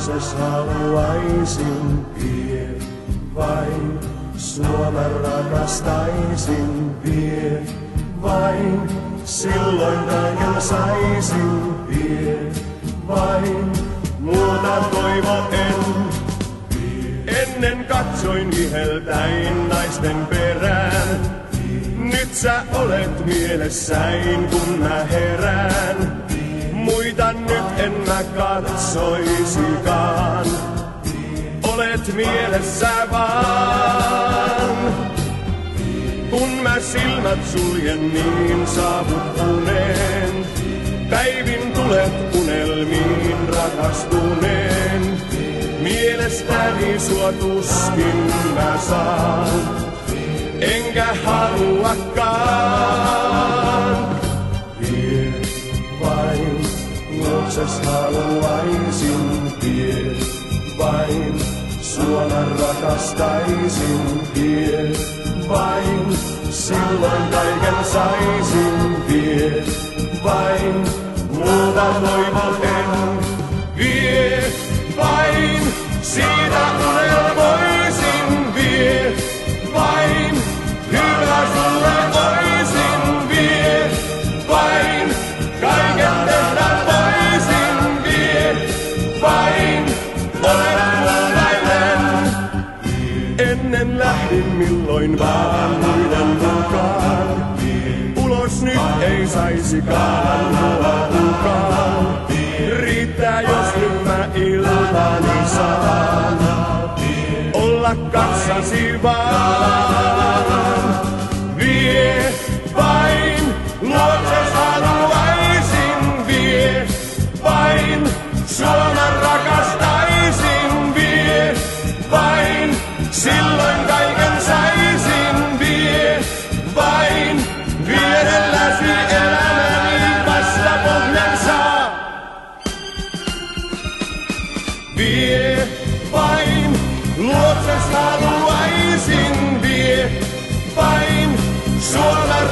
luokses haluaisin vie, vain sua mä rakastaisin vie, vain silloin kaiken saisin vie, vain muuta toivo en. Ennen katsoin viheltäin naisten perään, nyt sä olet mielessäin kun mä herään. Muita nyt en mä katsoisikaan, olet mielessä vaan. Kun mä silmät suljen niin saavut uneen, päivin tulet unelmiin rakastuneen. Mielestäni sua tuskin mä saan, enkä haluakaan. Vie vain, luokses haluaisin vie, vain sua mä rakastaisin vie, vain silloin kaiken saisin vie, vain muuta toivon en. Vie vain siitä unelmoisin vie, vain hyvä sulle oisin vie, vain kaiken tehdä voisin vie, vain olet muunlainen. Ennen lähdin milloin vaan muiden mukaan, ulos nyt ei saisikaan mua kukaan. Riittää jos nyt mä iltani saan olla kanssasi vaan. Vie vain, luokses haluaisin vie, vain sua mä rakastaisin vie, vain silloin kaiken saisin vie, vain vierelläsi elämäni vasta pohjan saa. Vie vain, luokses haluaisin vie, vain sua mä